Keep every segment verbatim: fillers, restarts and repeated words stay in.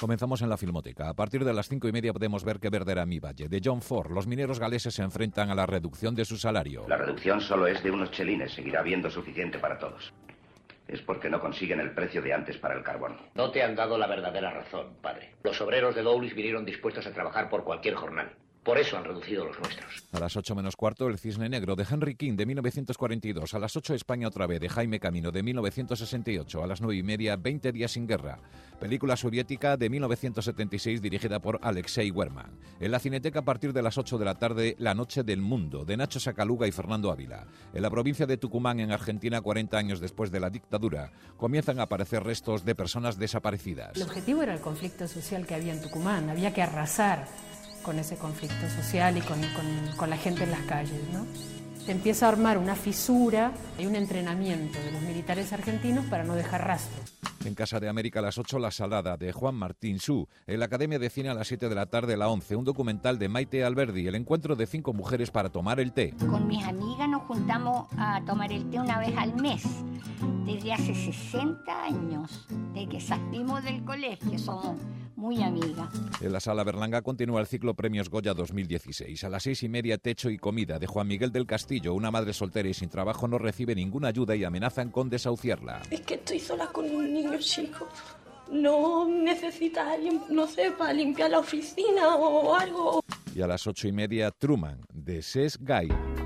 Comenzamos en la Filmoteca. A partir de las cinco y media podemos ver Que verde era mi valle, de John Ford. Los mineros galeses se enfrentan a la reducción de su salario. La reducción solo es de unos chelines. Seguirá habiendo suficiente para todos. Es porque no consiguen el precio de antes para el carbón. No te han dado la verdadera razón, padre. Los obreros de Dowlis vinieron dispuestos a trabajar por cualquier jornal. Por eso han reducido los nuestros. A las ocho menos cuarto, El cisne negro, de Henry King, de mil novecientos cuarenta y dos. A las ocho, España otra vez, de Jaime Camino, de mil novecientos sesenta y ocho. A las nueve y media, veinte días sin guerra. Película soviética de mil novecientos setenta y seis, dirigida por Alexei Werman. En la Cineteca, a partir de las ocho de la tarde, La noche del mundo, de Nacho Sacaluga y Fernando Ávila. En la provincia de Tucumán, en Argentina, cuarenta años después de la dictadura, comienzan a aparecer restos de personas desaparecidas. El objetivo era el conflicto social que había en Tucumán. Había que arrasar con ese conflicto social y con, con, con la gente en las calles, ¿no? Se empieza a armar una fisura y un entrenamiento de los militares argentinos para no dejar rastro. En Casa de América a las ocho, La salada, de Juan Martín Su. En la Academia de Cine a las siete de la tarde, La once, un documental de Maite Alberdi, el encuentro de cinco mujeres para tomar el té. Con mis amigas nos juntamos a tomar el té una vez al mes, desde hace sesenta años, de que salimos del colegio, somos muy amigas. En la Sala Berlanga continúa el ciclo Premios Goya dos mil dieciséis. A las seis y media, Techo y comida, de Juan Miguel del Castillo. Una madre soltera y sin trabajo no recibe ninguna ayuda y amenazan con desahuciarla. Es que estoy sola con un niño chico. No necesita alguien, no sé, para limpiar la oficina o algo. Y a las ocho y media, Truman, de Ses Guy.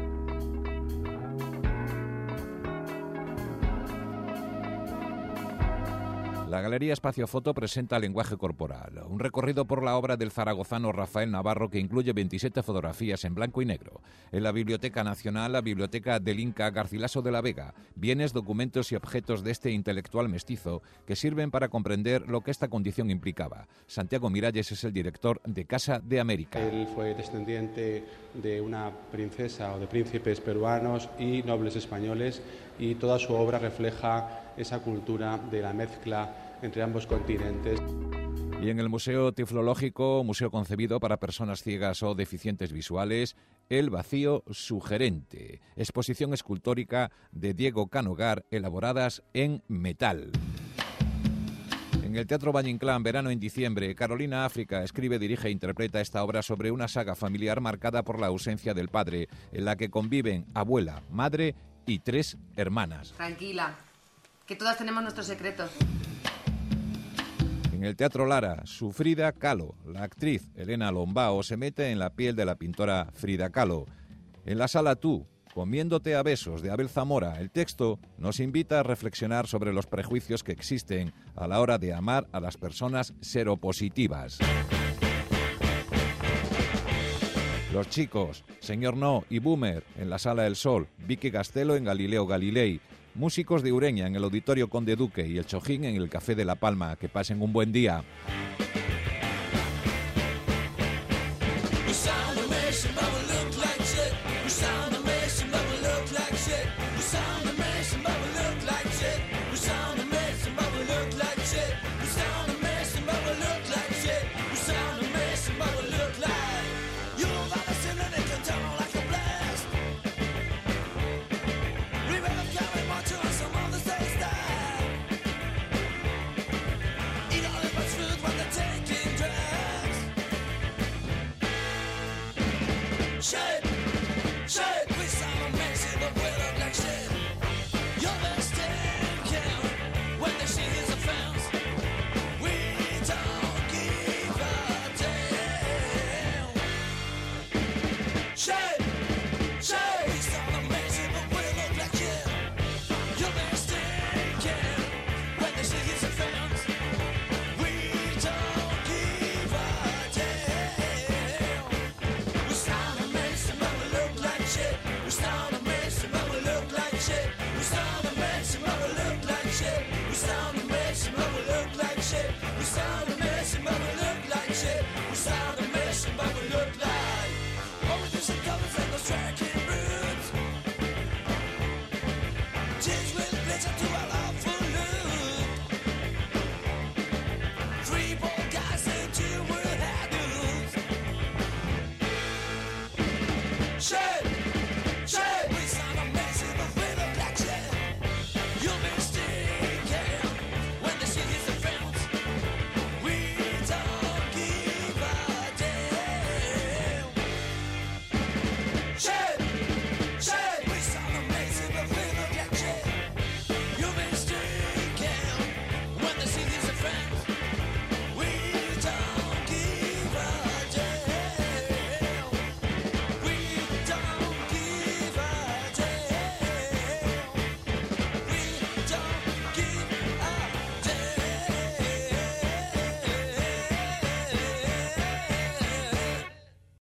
La Galería Espacio Foto presenta Lenguaje Corporal, un recorrido por la obra del zaragozano Rafael Navarro que incluye veintisiete fotografías en blanco y negro. En la Biblioteca Nacional, la Biblioteca del Inca Garcilaso de la Vega, bienes, documentos y objetos de este intelectual mestizo que sirven para comprender lo que esta condición implicaba. Santiago Miralles es el director de Casa de América. Él fue descendiente de una princesa o de príncipes peruanos y nobles españoles, y toda su obra refleja esa cultura de la mezcla entre ambos continentes. Y en el Museo Tiflológico, museo concebido para personas ciegas o deficientes visuales, El vacío sugerente, exposición escultórica de Diego Canogar, elaboradas en metal. En el Teatro Valle Inclán, verano en diciembre, Carolina África escribe, dirige e interpreta esta obra sobre una saga familiar marcada por la ausencia del padre, en la que conviven abuela, madre y tres hermanas. Tranquila, que todas tenemos nuestros secretos. En el Teatro Lara, su Frida Kahlo, la actriz Elena Lombao, se mete en la piel de la pintora Frida Kahlo. En la Sala Tú, Comiéndote a besos, de Abel Zamora, el texto nos invita a reflexionar sobre los prejuicios que existen a la hora de amar a las personas seropositivas. Los chicos, Señor No y Boomer en la Sala del Sol, Vicky Castelo en Galileo Galilei, músicos de Ureña en el Auditorio Conde Duque y el Chojín en el Café de La Palma. Que pasen un buen día. Shut